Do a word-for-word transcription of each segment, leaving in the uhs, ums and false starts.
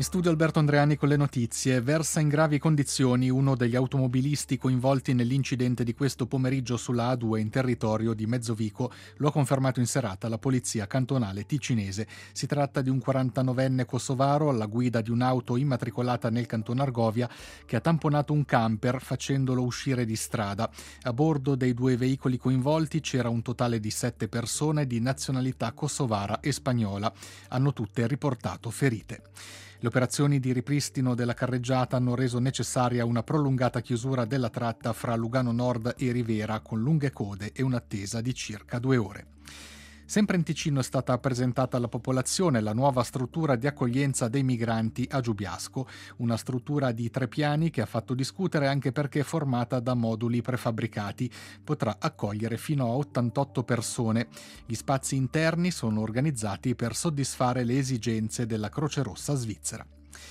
In studio Alberto Andreani con le notizie. Versa in gravi condizioni uno degli automobilisti coinvolti nell'incidente di questo pomeriggio sulla A due in territorio di Mezzovico. Lo ha confermato in serata la polizia cantonale ticinese. Si tratta di un quarantanovenne kosovaro alla guida di un'auto immatricolata nel canton Argovia che ha tamponato un camper facendolo uscire di strada. A bordo dei due veicoli coinvolti c'era un totale di sette persone di nazionalità kosovara e spagnola. Hanno tutte riportato ferite. Le operazioni di ripristino della carreggiata hanno reso necessaria una prolungata chiusura della tratta fra Lugano Nord e Rivera con lunghe code e un'attesa di circa due ore. Sempre in Ticino è stata presentata alla popolazione la nuova struttura di accoglienza dei migranti a Giubiasco, una struttura di tre piani che ha fatto discutere anche perché è formata da moduli prefabbricati. Potrà accogliere fino a ottantotto persone. Gli spazi interni sono organizzati per soddisfare le esigenze della Croce Rossa svizzera.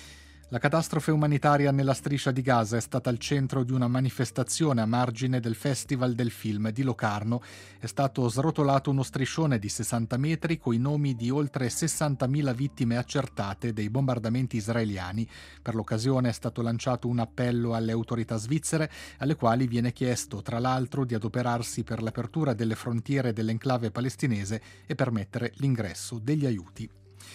La catastrofe umanitaria nella striscia di Gaza è stata al centro di una manifestazione a margine del Festival del Film di Locarno. È stato srotolato uno striscione di sessanta metri coi nomi di oltre sessantamila vittime accertate dei bombardamenti israeliani. Per l'occasione è stato lanciato un appello alle autorità svizzere, alle quali viene chiesto, tra l'altro, di adoperarsi per l'apertura delle frontiere dell'enclave palestinese e permettere l'ingresso degli aiuti.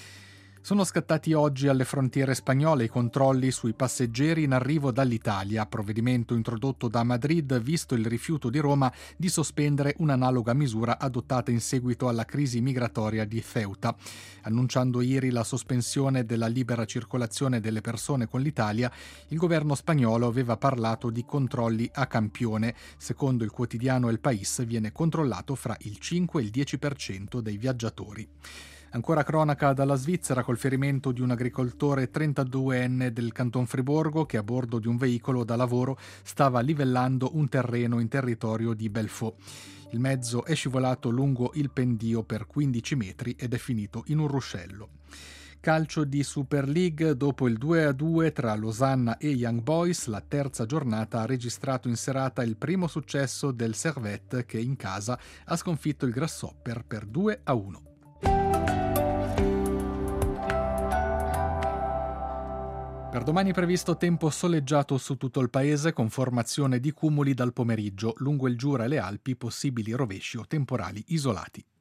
Sono scattati oggi alle frontiere spagnole i controlli sui passeggeri in arrivo dall'Italia, provvedimento introdotto da Madrid visto il rifiuto di Roma di sospendere un'analoga misura adottata in seguito alla crisi migratoria di Ceuta. Annunciando ieri la sospensione della libera circolazione delle persone con l'Italia, il governo spagnolo aveva parlato di controlli a campione. Secondo il quotidiano El País viene controllato fra il cinque e il dieci per cento dei viaggiatori. Ancora cronaca dalla Svizzera col ferimento di un agricoltore trentaduenne del canton Friburgo che a bordo di un veicolo da lavoro stava livellando un terreno in territorio di Belfaux. Il mezzo è scivolato lungo il pendio per quindici metri ed è finito in un ruscello. Calcio di Super League, dopo il due a due tra Losanna e Young Boys, la terza giornata ha registrato in serata il primo successo del Servette che in casa ha sconfitto il Grasshopper per due a uno. Per domani è previsto tempo soleggiato su tutto il paese con formazione di cumuli dal pomeriggio. Lungo il Giura e le Alpi possibili rovesci o temporali isolati.